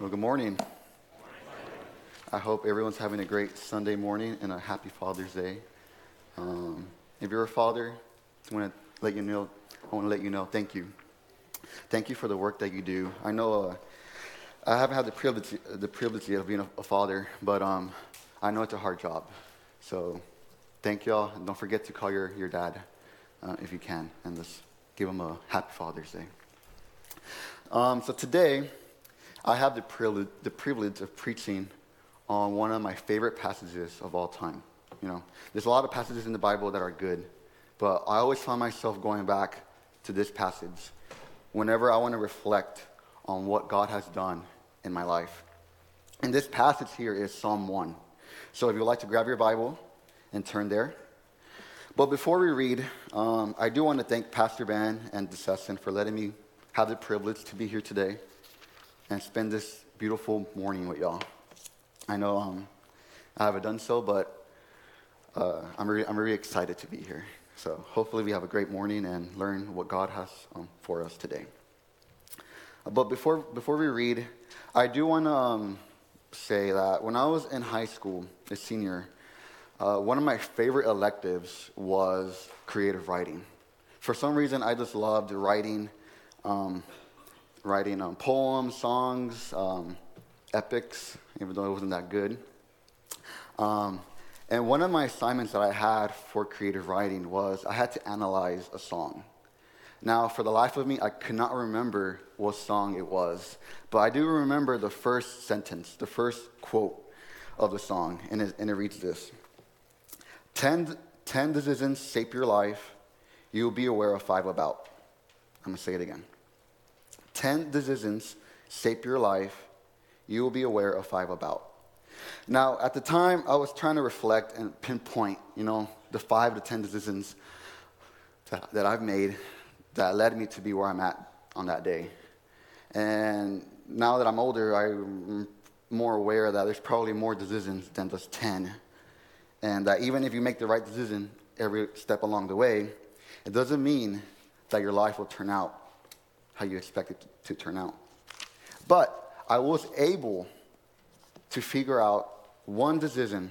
Well, good morning. I hope everyone's having a great Sunday morning and a happy Father's Day. If you're a father, I want to let you know, thank you. Thank you for the work that you do. I know I haven't had the privilege yet of being a father, but I know it's a hard job. So thank y'all, and don't forget to call your dad if you can, and just give him a happy Father's Day. So today, I have the privilege of preaching on one of my favorite passages of all time. You know, there's a lot of passages in the Bible that are good, but I always find myself going back to this passage whenever I want to reflect on what God has done in my life. And this passage here is Psalm 1. So if you'd like to grab your Bible and turn there. But before we read, I do want to thank Pastor Ben and DeSesson for letting me have the privilege to be here today and spend this beautiful morning with y'all. I know I haven't done so, but I'm really excited to be here. So hopefully we have a great morning and learn what God has for us today. But before we read, I do want to say that when I was in high school, a senior, one of my favorite electives was creative writing. For some reason, I just loved writing poems, songs, epics, even though it wasn't that good. And one of my assignments that I had for creative writing was I had to analyze a song. Now, for the life of me, I could not remember what song it was, but I do remember the first sentence, the first quote of the song, and it reads this: 10 decisions shape your life, you'll be aware of 5 about. I'm going to say it again. 10 decisions shape your life, you will be aware of 5 about. Now, at the time, I was trying to reflect and pinpoint, the 5 to 10 decisions that I've made that led me to be where I'm at on that day. And now that I'm older, I'm more aware that there's probably more decisions than just 10. And that even if you make the right decision every step along the way, it doesn't mean that your life will turn out how you expect it to turn out. But I was able to figure out one decision,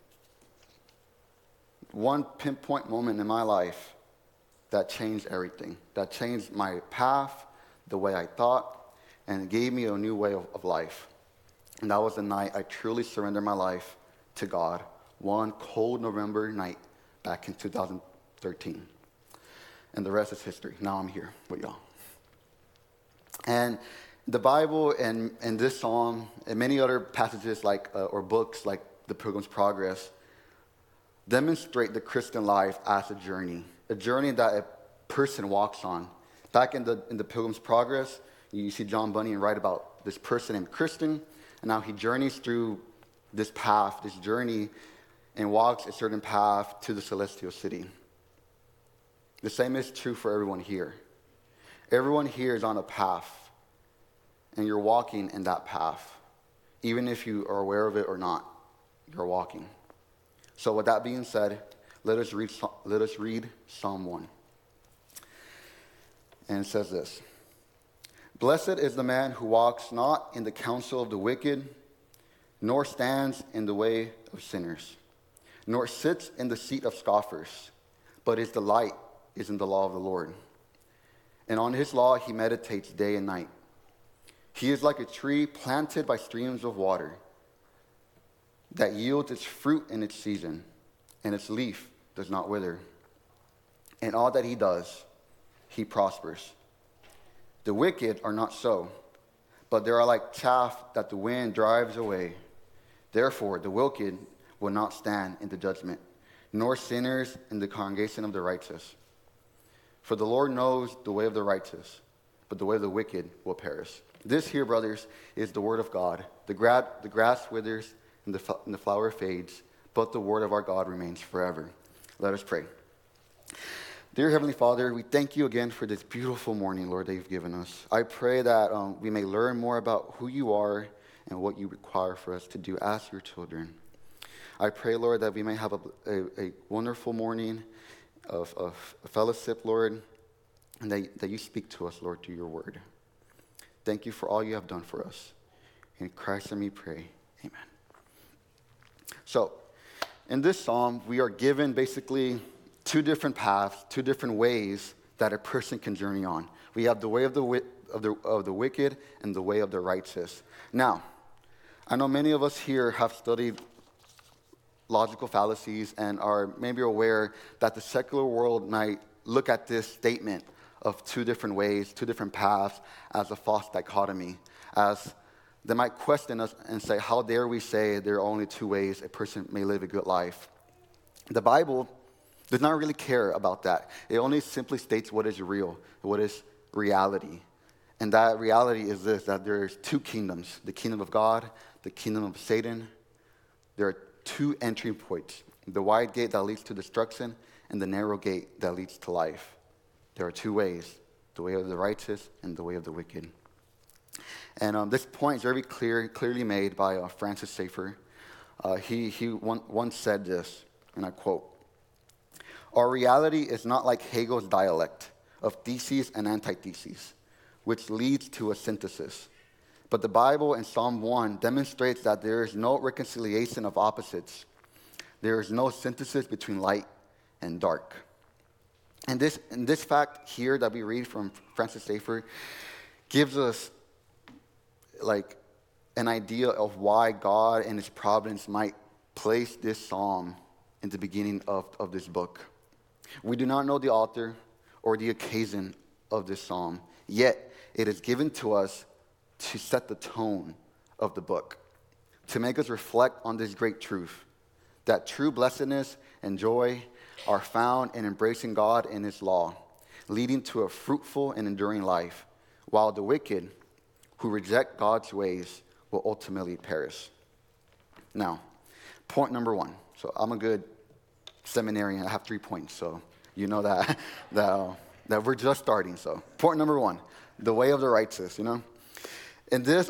one pinpoint moment in my life that changed everything, that changed my path, the way I thought, and gave me a new way of life. And that was the night I truly surrendered my life to God, one cold November night back in 2013. And the rest is history. Now I'm here with y'all. And the Bible and this psalm and many other passages or books like The Pilgrim's Progress demonstrate the Christian life as a journey that a person walks on. Back in the Pilgrim's Progress, you see John Bunyan write about this person named Christian, and now he journeys through this path, this journey, and walks a certain path to the celestial city. The same is true for everyone here. Everyone here is on a path, and you're walking in that path. Even if you are aware of it or not, you're walking. So with that being said, let us read Psalm 1. And it says this: Blessed is the man who walks not in the counsel of the wicked, nor stands in the way of sinners, nor sits in the seat of scoffers, but his delight is in the law of the Lord. And on his law he meditates day and night. He is like a tree planted by streams of water that yields its fruit in its season, and its leaf does not wither. And all that he does, he prospers. The wicked are not so, but they are like chaff that the wind drives away. Therefore, the wicked will not stand in the judgment, nor sinners in the congregation of the righteous. For the Lord knows the way of the righteous, but the way of the wicked will perish. This here, brothers, is the word of God. The grass withers and the flower fades, but the word of our God remains forever. Let us pray. Dear Heavenly Father, we thank you again for this beautiful morning, Lord, that you've given us. I pray that we may learn more about who you are and what you require for us to do as your children. I pray, Lord, that we may have a wonderful morning of fellowship, Lord, and that you speak to us, Lord, through your word. Thank you for all you have done for us. In Christ let me pray. Amen. So, in this psalm, we are given basically two different paths, two different ways that a person can journey on. We have the way of the wicked and the way of the righteous. Now, I know many of us here have studied logical fallacies and are maybe aware that the secular world might look at this statement of two different ways, two different paths, as a false dichotomy, as they might question us and say, how dare we say there are only two ways a person may live a good life? The Bible does not really care about that. It only simply states what is real, what is reality. And that reality is this, that there's two kingdoms, the kingdom of God, the kingdom of Satan. There are two entry points, the wide gate that leads to destruction and the narrow gate that leads to life. There are two ways, the way of the righteous and the way of the wicked. And this point is very clearly made by Francis Schaeffer. He once said this, and I quote, "Our reality is not like Hegel's dialect of theses and antitheses, which leads to a synthesis. But the Bible in Psalm 1 demonstrates that there is no reconciliation of opposites. There is no synthesis between light and dark." And this fact here that we read from Francis Schaeffer gives us like an idea of why God and his providence might place this psalm in the beginning of this book. We do not know the author or the occasion of this psalm, yet it is given to us to set the tone of the book, to make us reflect on this great truth, that true blessedness and joy are found in embracing God and his law, leading to a fruitful and enduring life, while the wicked who reject God's ways will ultimately perish. Now, point number one. So I'm a good seminarian. I have 3 points, so you know that that we're just starting. So point number one, the way of the righteous. In this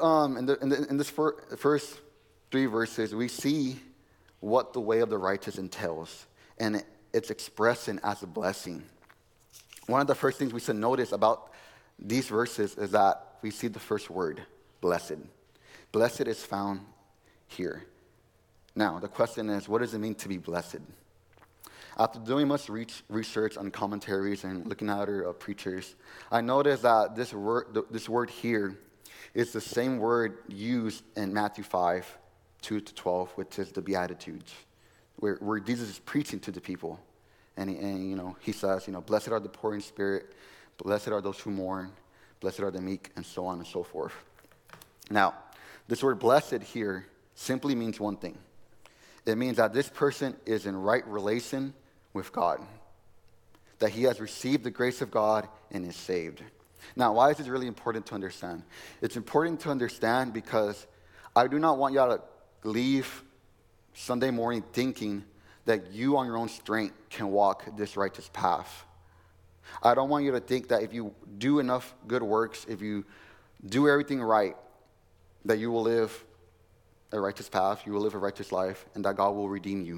first 3 verses, we see what the way of the righteous entails, and it's expressing as a blessing. One of the first things we should notice about these verses is that we see the first word, blessed. Blessed is found here. Now, the question is, what does it mean to be blessed? After doing much research on commentaries and looking at other preachers, I noticed that this word here is the same word used in Matthew 5, 2-12, which is the Beatitudes, where Jesus is preaching to the people. And he says, blessed are the poor in spirit, blessed are those who mourn, blessed are the meek, and so on and so forth. Now, this word blessed here simply means one thing. It means that this person is in right relation with God, that he has received the grace of God and is saved. Now, why is this really important to understand? It's important to understand because I do not want y'all to leave Sunday morning thinking that you on your own strength can walk this righteous path. I don't want you to think that if you do enough good works, if you do everything right, that you will live a righteous path, you will live a righteous life, and that God will redeem you.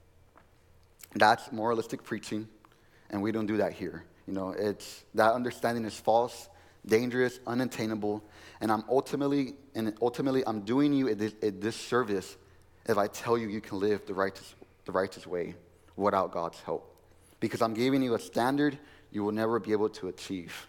That's moralistic preaching, and we don't do that here. It's that understanding is false, dangerous, unattainable, and ultimately I'm doing you a disservice if I tell you can live the righteous way without God's help, because I'm giving you a standard you will never be able to achieve.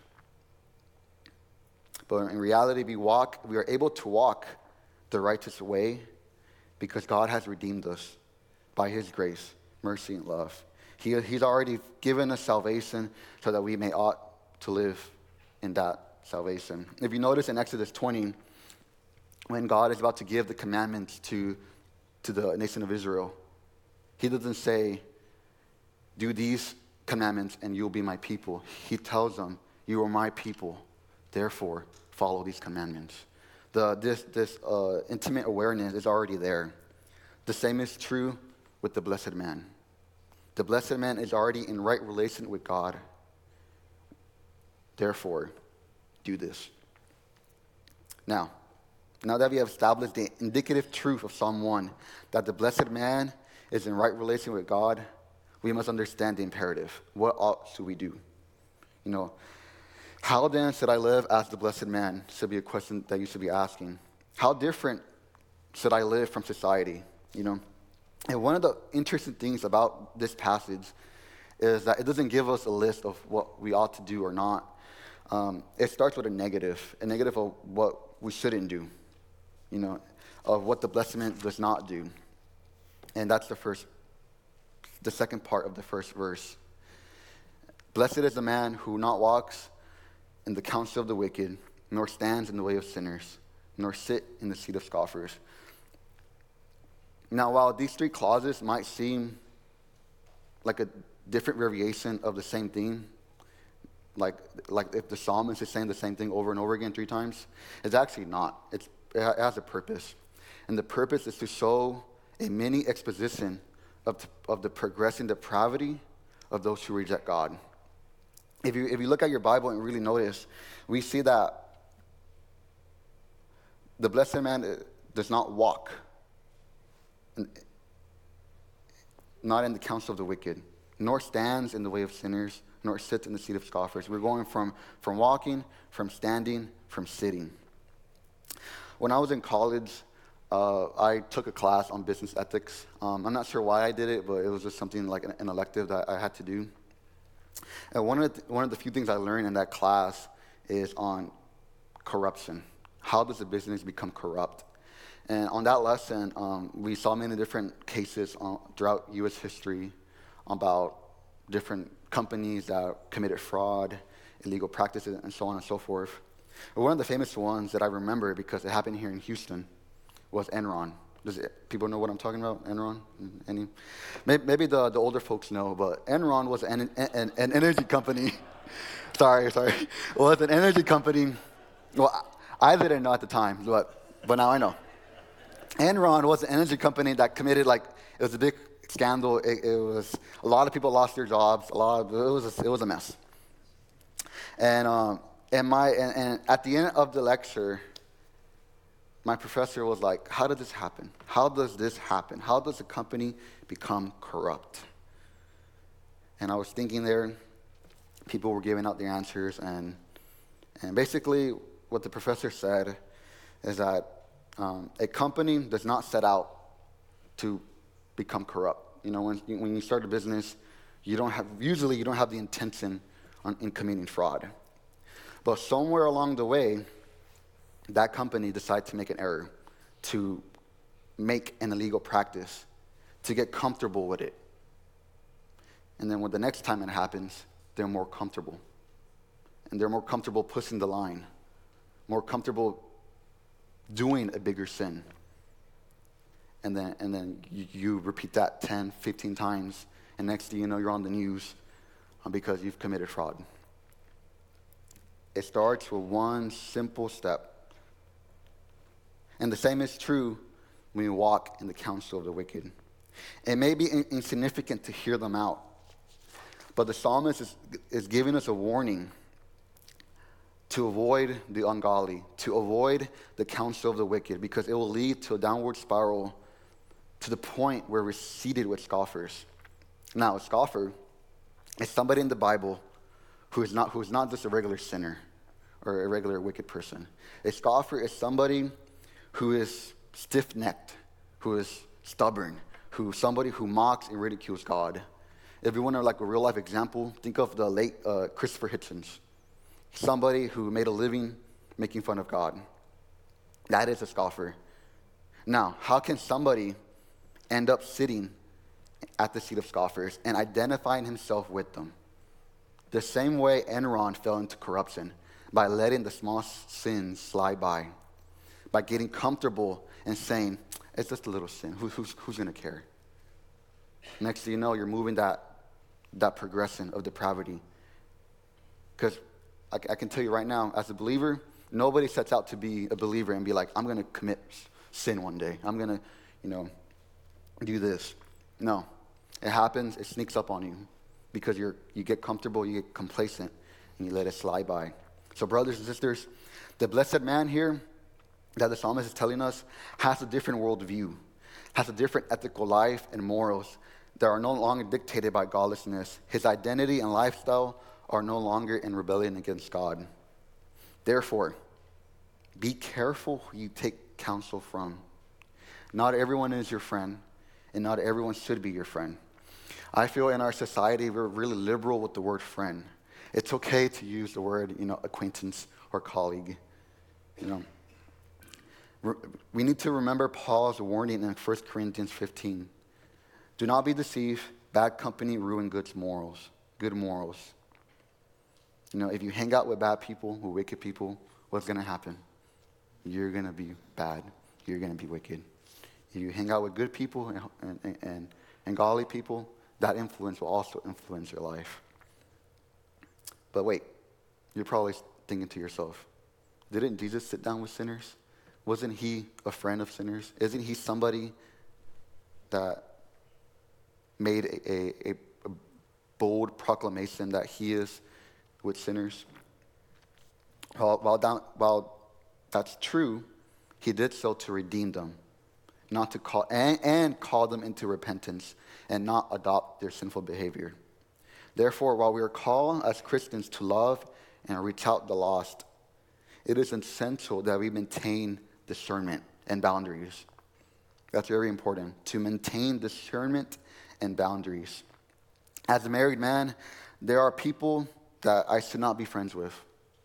But in reality, we are able to walk the righteous way because God has redeemed us by his grace, mercy, and love. He's already given us salvation so that we may ought to live in that salvation. If you notice in Exodus 20, when God is about to give the commandments to the nation of Israel, he doesn't say, do these commandments and you'll be my people. He tells them, you are my people, therefore follow these commandments. This intimate awareness is already there. The same is true with the blessed man. The blessed man is already in right relation with God. Therefore, do this. Now that we have established the indicative truth of Psalm 1, that the blessed man is in right relation with God, we must understand the imperative. What ought should we do? How then should I live as the blessed man? Should be a question that you should be asking. How different should I live from society? You know? And one of the interesting things about this passage is that it doesn't give us a list of what we ought to do or not. It starts with a negative of what we shouldn't do, you know, of what the blessed man does not do. And that's the second part of the first verse. Blessed is the man who not walks in the counsel of the wicked, nor stands in the way of sinners, nor sit in the seat of scoffers. Now, while these three clauses might seem like a different variation of the same theme, like if the psalmist is saying the same thing over and over again 3 times, it's actually not. It has a purpose. And the purpose is to show a mini exposition of the progressing depravity of those who reject God. If you look at your Bible and really notice, we see that the blessed man does not walk, not in the counsel of the wicked, nor stands in the way of sinners, nor sits in the seat of scoffers. We're going from walking, from standing, from sitting. When I was in college, I took a class on business ethics. I'm not sure why I did it, but it was just something like an elective that I had to do. And one of the few things I learned in that class is on corruption. How does a business become corrupt? And on that lesson, we saw many different cases throughout U.S. history about different companies that committed fraud, illegal practices, and so on and so forth. But one of the famous ones that I remember, because it happened here in Houston, was Enron. People know what I'm talking about, Enron? Maybe the older folks know, but Enron was an energy company. Sorry. It was an energy company. Well, I didn't know at the time, but now I know. Enron was an energy company that committed, it was a big scandal. It was a lot of people lost their jobs. It was a mess. And at the end of the lecture, my professor was like, "How did this happen? How does this happen? How does a company become corrupt?" And I was thinking there, people were giving out the answers, and basically what the professor said is that a company does not set out to become corrupt. You know, when you start a business, you don't have the intention in committing fraud. But somewhere along the way, that company decided to make an error, to make an illegal practice, to get comfortable with it. And then when the next time it happens, they're more comfortable. And they're more comfortable pushing the line, more comfortable doing a bigger sin. And then you repeat that 10, 15 times, and next thing you know, you're on the news because you've committed fraud. It starts with one simple step. And the same is true when we walk in the counsel of the wicked. It may be insignificant to hear them out, but the psalmist is giving us a warning to avoid the ungodly, to avoid the counsel of the wicked, because it will lead to a downward spiral to the point where we're seated with scoffers. Now, a scoffer is somebody in the Bible who is not just a regular sinner or a regular wicked person. A scoffer is somebody who is stiff-necked, who is stubborn, somebody who mocks and ridicules God. If you want a real-life example, think of the late Christopher Hitchens, somebody who made a living making fun of God. That is a scoffer. Now, how can somebody end up sitting at the seat of scoffers and identifying himself with them? The same way Enron fell into corruption, by letting the small sins slide by getting comfortable and saying, "It's just a little sin. Who's going to care?" Next thing you know, you're moving that progression of depravity. Because I can tell you right now, as a believer, nobody sets out to be a believer and be like, "I'm going to commit sin one day. I'm going to, do this." No. It happens, it sneaks up on you because you get comfortable, you get complacent, and you let it slide by. So brothers and sisters, the blessed man here that the psalmist is telling us has a different worldview, has a different ethical life and morals that are no longer dictated by godlessness. His identity and lifestyle are no longer in rebellion against God. Therefore, be careful who you take counsel from. Not everyone is your friend, and not everyone should be your friend. I feel in our society, we're really liberal with the word friend. It's okay to use the word, acquaintance or colleague. We need to remember Paul's warning in 1 Corinthians 15. Do not be deceived. Bad company ruin good morals. If you hang out with bad people, with wicked people, what's going to happen? You're going to be bad. You're going to be wicked. If you hang out with good people and godly people, that influence will also influence your life. But wait, you're probably thinking to yourself, didn't Jesus sit down with sinners? Wasn't he a friend of sinners? Isn't he somebody that made a bold proclamation that he is with sinners? While that's true, he did so to redeem them, not to call and call them into repentance and not adopt their sinful behavior. Therefore, while we are called as Christians to love and reach out the lost, it is essential that we maintain discernment and boundaries. That's very important, to maintain discernment and boundaries. As a married man, there are people that I should not be friends with.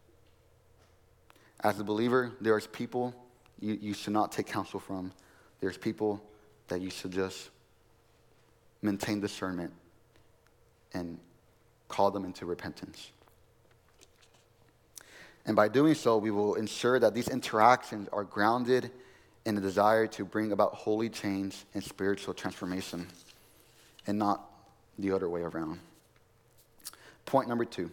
As a believer, there's people you should not take counsel from. There's people that you should just maintain discernment and call them into repentance. And by doing so, we will ensure that these interactions are grounded in the desire to bring about holy change and spiritual transformation, and not the other way around. Point number 2.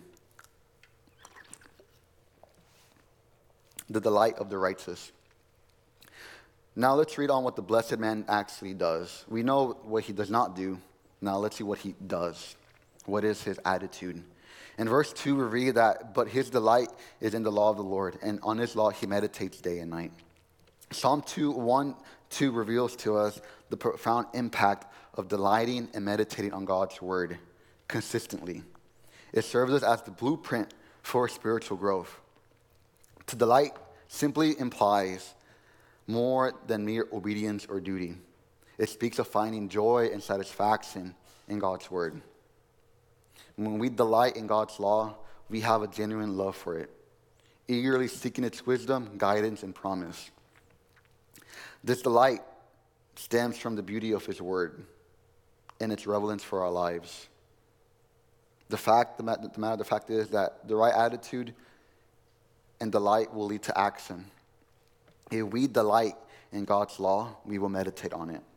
The delight of the righteous. Now let's read on what the blessed man actually does. We know what he does not do. Now let's see what he does. What is his attitude? In verse 2, we read that, but his delight is in the law of the Lord, and on his law he meditates day and night. Psalm 2:1-2 reveals to us the profound impact of delighting and meditating on God's word consistently. It serves us as the blueprint for spiritual growth. To delight simply implies more than mere obedience or duty. It speaks of finding joy and satisfaction in God's word. When we delight in God's law, we have a genuine love for it, eagerly seeking its wisdom, guidance, and promise. This delight stems from the beauty of his word and its relevance for our lives. The fact is that the right attitude and delight will lead to action. If we delight in God's law, we will meditate on it.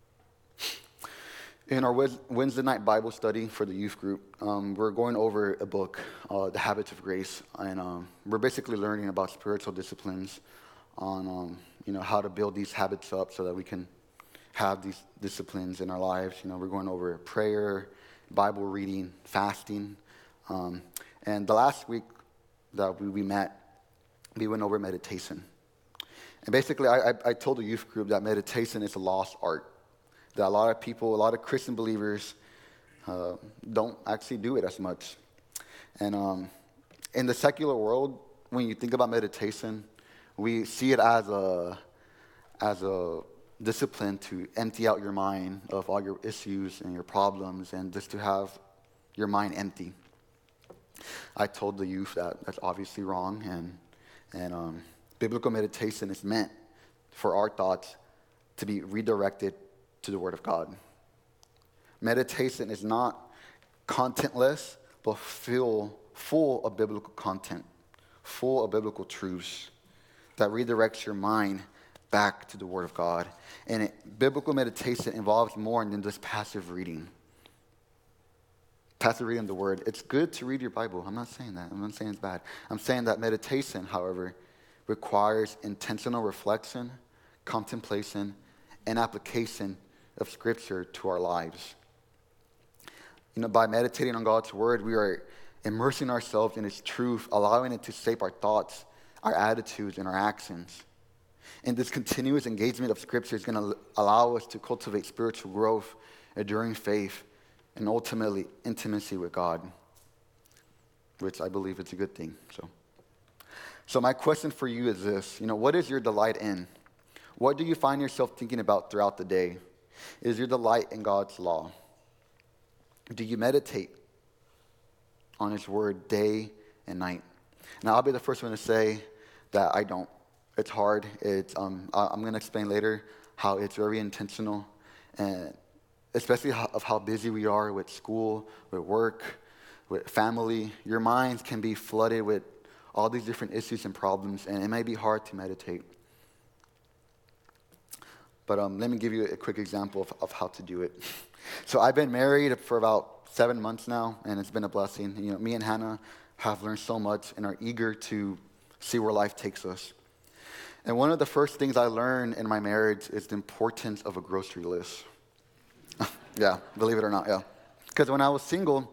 In our Wednesday night Bible study for the youth group, we're going over a book, The Habits of Grace, and we're basically learning about spiritual disciplines on how to build these habits up so that we can have these disciplines in our lives. We're going over prayer, Bible reading, fasting, and the last week that we met, we went over meditation. And basically, I told the youth group that meditation is a lost art, that a lot of people, a lot of Christian believers don't actually do it as much. And in the secular world, when you think about meditation, we see it as a discipline to empty out your mind of all your issues and your problems and just to have your mind empty. I told the youth that that's obviously wrong, and biblical meditation is meant for our thoughts to be redirected to the Word of God. Meditation is not contentless, but full of biblical content, full of biblical truths that redirects your mind back to the Word of God. And biblical meditation involves more than just passive reading. Passive reading of the Word. It's good to read your Bible. I'm not saying that. I'm not saying it's bad. I'm saying that meditation, however, requires intentional reflection, contemplation, and application of Scripture to our lives. By meditating on God's Word, we are immersing ourselves in its truth, allowing it to shape our thoughts, our attitudes, and our actions. And this continuous engagement of Scripture is going to allow us to cultivate spiritual growth, enduring faith, and ultimately intimacy with God, which I believe is a good thing. So my question for you is this: what is your delight in? What do you find yourself thinking about throughout the day? Is your delight in God's law? Do you meditate on His word day and night? Now, I'll be the first one to say that I don't. It's hard. I'm going to explain later how it's very intentional, and especially how busy we are with school, with work, with family. Your minds can be flooded with all these different issues and problems, and it may be hard to meditate. But let me give you a quick example of how to do it. So I've been married for about 7 months now, and it's been a blessing. You know, me and Hannah have learned so much and are eager to see where life takes us. And one of the first things I learned in my marriage is the importance of a grocery list. Yeah, believe it or not, yeah. Because when I was single,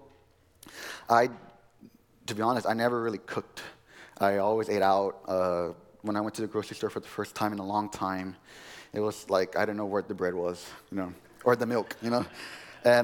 to be honest, I never really cooked. I always ate out. When I went to the grocery store for the first time in a long time, it was like I didn't know where the bread was, or the milk, and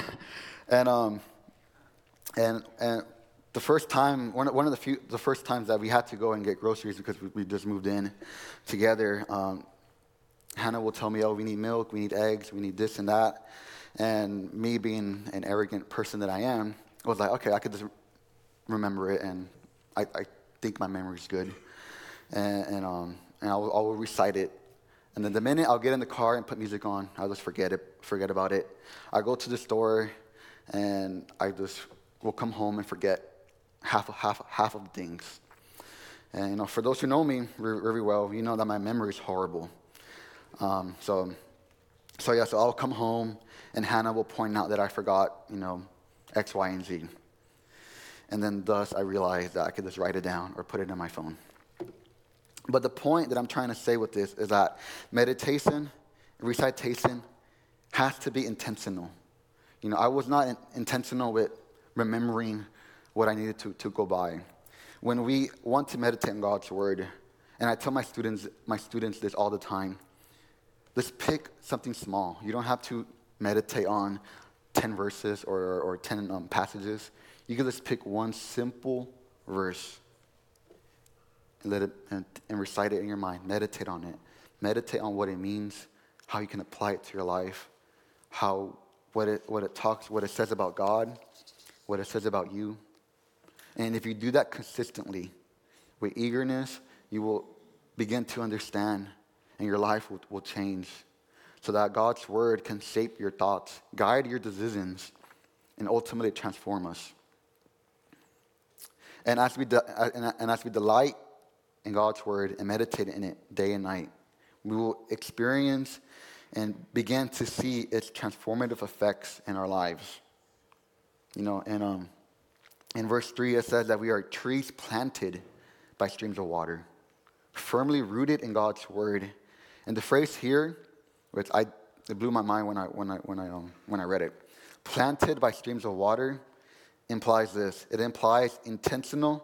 the first time, one of the first times that we had to go and get groceries because we just moved in together. Hannah will tell me, "Oh, we need milk, we need eggs, we need this and that," and me being an arrogant person that I am, I was like, "Okay, I could just remember it," and I think my memory's good, and I will recite it. And then the minute I'll get in the car and put music on, I'll just forget about it. I go to the store, and I just will come home and forget half of the things. And for those who know me very well, you know that my memory is horrible. So I'll come home, and Hannah will point out that I forgot, X, Y, and Z. And then thus I realized that I could just write it down or put it in my phone. But the point that I'm trying to say with this is that meditation, recitation, has to be intentional. I was not intentional with remembering what I needed to go by. When we want to meditate on God's word, and I tell my students this all the time, let's pick something small. You don't have to meditate on 10 verses or 10 passages. You can just pick one simple verse and recite it in your mind. Meditate on it. Meditate on what it means, how you can apply it to your life, what it says about God, what it says about you. And if you do that consistently, with eagerness, you will begin to understand, and your life will change, so that God's word can shape your thoughts, guide your decisions, and ultimately transform us. And as we delight in God's word and meditate in it day and night, we will experience and begin to see its transformative effects in our lives. And in verse 3 it says that we are trees planted by streams of water, firmly rooted in God's word. And the phrase here, it blew my mind when I read it. Planted by streams of water implies this. It implies intention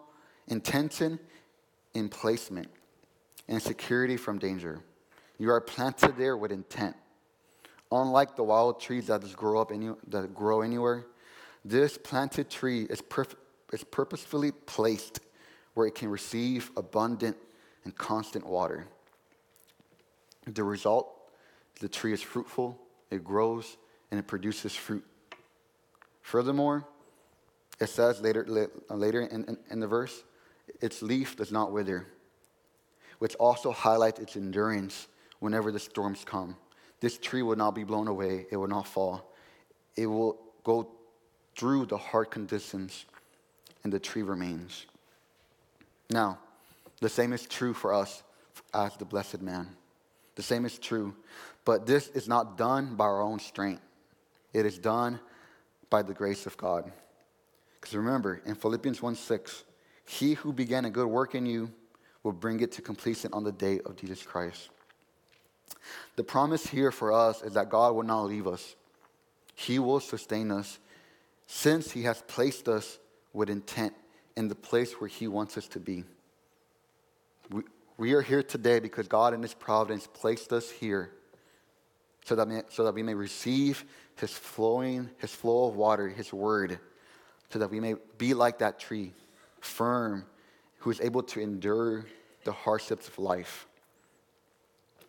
in placement and security from danger. You are planted there with intent. Unlike the wild trees that just grow anywhere, this planted tree is purposefully placed where it can receive abundant and constant water. The result, the tree is fruitful, it grows, and it produces fruit. Furthermore, it says later in the verse, its leaf does not wither, which also highlights its endurance whenever the storms come. This tree will not be blown away. It will not fall. It will go through the hard conditions, and the tree remains. Now, the same is true for us as the blessed man. The same is true, but this is not done by our own strength. It is done by the grace of God. Because remember, in Philippians 1:6, he who began a good work in you will bring it to completion on the day of Jesus Christ. The promise here for us is that God will not leave us. He will sustain us, since he has placed us with intent in the place where he wants us to be. We are here today because God in his providence placed us here so that we may receive his flow of water, his word, so that we may be like that tree, firm, who is able to endure the hardships of life.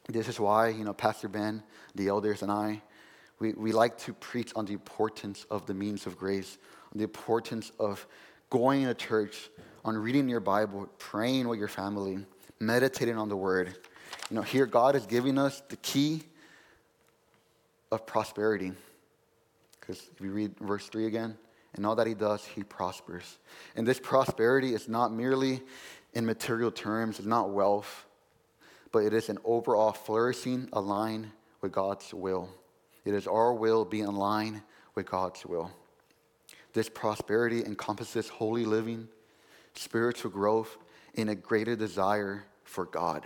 This is why, Pastor Ben, the elders, and I, we like to preach on the importance of the means of grace, on the importance of going to church, on reading your Bible, praying with your family, meditating on the Word. Here God is giving us the key of prosperity. Because if you read verse 3 again, and all that he does, he prospers. And this prosperity is not merely in material terms, it's not wealth, but it is an overall flourishing aligned with God's will. It is our will being in line with God's will. This prosperity encompasses holy living, spiritual growth, and a greater desire for God.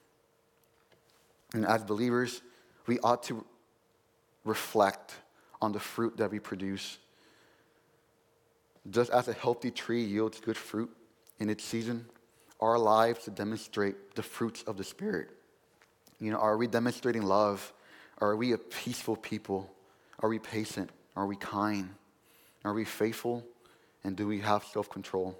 And as believers, we ought to reflect on the fruit that we produce. Just as a healthy tree yields good fruit in its season, our lives to demonstrate the fruits of the Spirit. Are we demonstrating love? Are we a peaceful people? Are we patient? Are we kind? Are we faithful? And do we have self-control?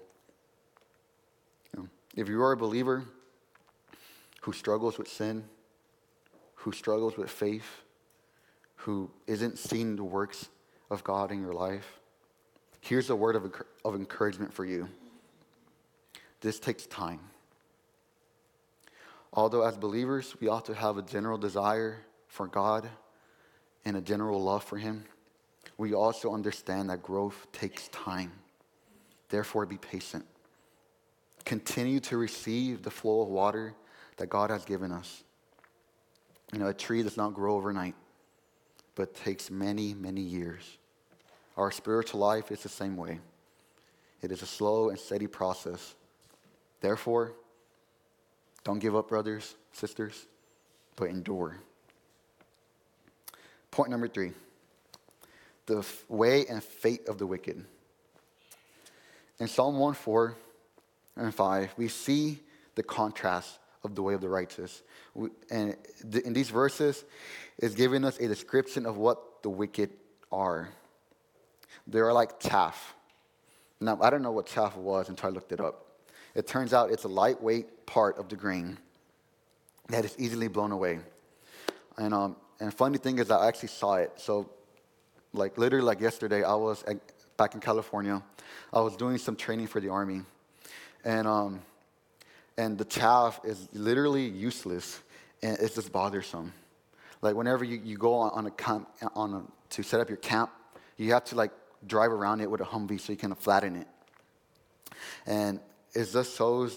If you are a believer who struggles with sin, who struggles with faith, who isn't seeing the works of God in your life, here's a word of encouragement for you. This takes time. Although as believers, we ought to have a general desire for God and a general love for Him, we also understand that growth takes time. Therefore, be patient. Continue to receive the flow of water that God has given us. A tree does not grow overnight, but takes many, many years. Our spiritual life is the same way. It is a slow and steady process. Therefore, don't give up, brothers, sisters, but endure. Point number 3, the way and fate of the wicked. In Psalm 1:4 and 5, we see the contrast of the way of the righteous. In these verses, it's giving us a description of what the wicked are. They are like chaff. Now, I don't know what chaff was until I looked it up. It turns out it's a lightweight part of the grain that is easily blown away. And funny thing is, I actually saw it. So, literally yesterday, I was back in California. I was doing some training for the Army. And the chaff is literally useless, and it's just bothersome. Whenever you go on a camp, to set up your camp, you have to drive around it with a Humvee so you can flatten it. And it just shows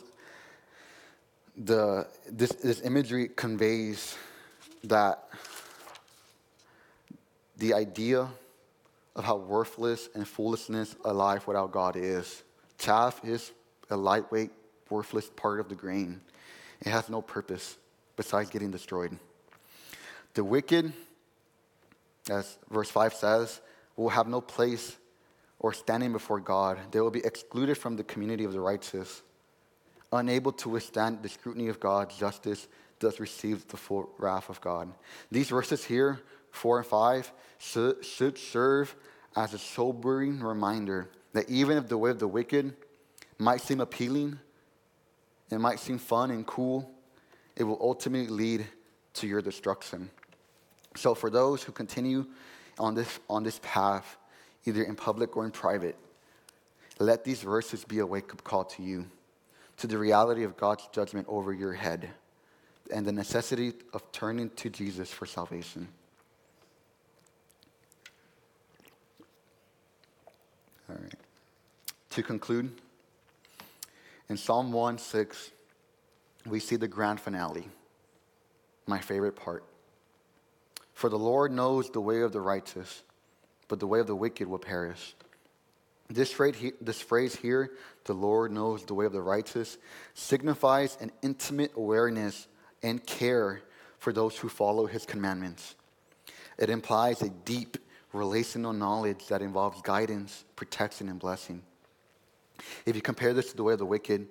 this imagery conveys that the idea of how worthless and foolishness a life without God is. Chaff is a lightweight, worthless part of the grain. It has no purpose besides getting destroyed. The wicked, as verse 5 says, will have no place or standing before God. They will be excluded from the community of the righteous. Unable to withstand the scrutiny of God's justice, thus receive the full wrath of God. These verses here, 4 and 5, should serve as a sobering reminder that even if the way of the wicked might seem appealing, it might seem fun and cool, it will ultimately lead to your destruction. So for those who continue on this path, either in public or in private, let these verses be a wake-up call to you, to the reality of God's judgment over your head, and the necessity of turning to Jesus for salvation. All right. To conclude, in Psalm 1:6, we see the grand finale, my favorite part. For the Lord knows the way of the righteous, but the way of the wicked will perish. This phrase here, the Lord knows the way of the righteous, signifies an intimate awareness and care for those who follow His commandments. It implies a deep relational knowledge that involves guidance, protection, and blessing. If you compare this to the way of the wicked,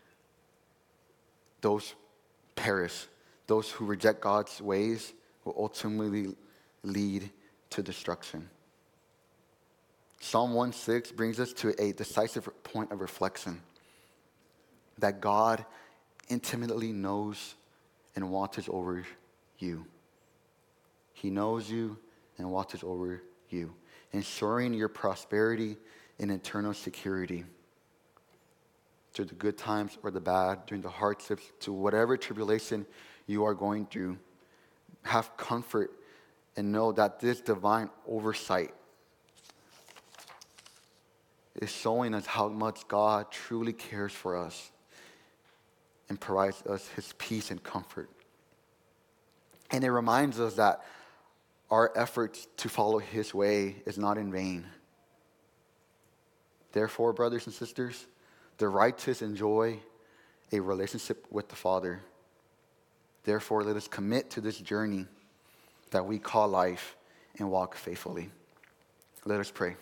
those perish. Those who reject God's ways will ultimately lead to destruction. Psalm 1:6 brings us to a decisive point of reflection, that God intimately knows and watches over you. He knows you and watches over you, ensuring your prosperity and eternal security. Through the good times or the bad, during the hardships, to whatever tribulation you are going through, have comfort and know that this divine oversight is showing us how much God truly cares for us and provides us his peace and comfort. And it reminds us that our efforts to follow his way is not in vain. Therefore, brothers and sisters, the righteous enjoy a relationship with the Father. Therefore, let us commit to this journey that we call life and walk faithfully. Let us pray.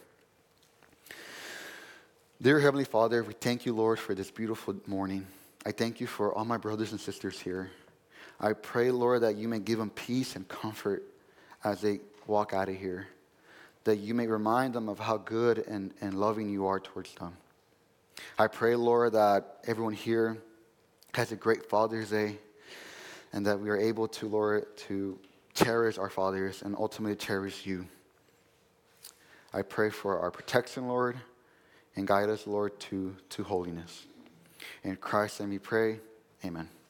Dear Heavenly Father, we thank you, Lord, for this beautiful morning. I thank you for all my brothers and sisters here. I pray, Lord, that you may give them peace and comfort as they walk out of here, that you may remind them of how good and loving you are towards them. I pray, Lord, that everyone here has a great Father's Day and that we are able to, Lord, to cherish our fathers and ultimately cherish you. I pray for our protection, Lord, and guide us, Lord, to holiness. In Christ's name we pray, amen.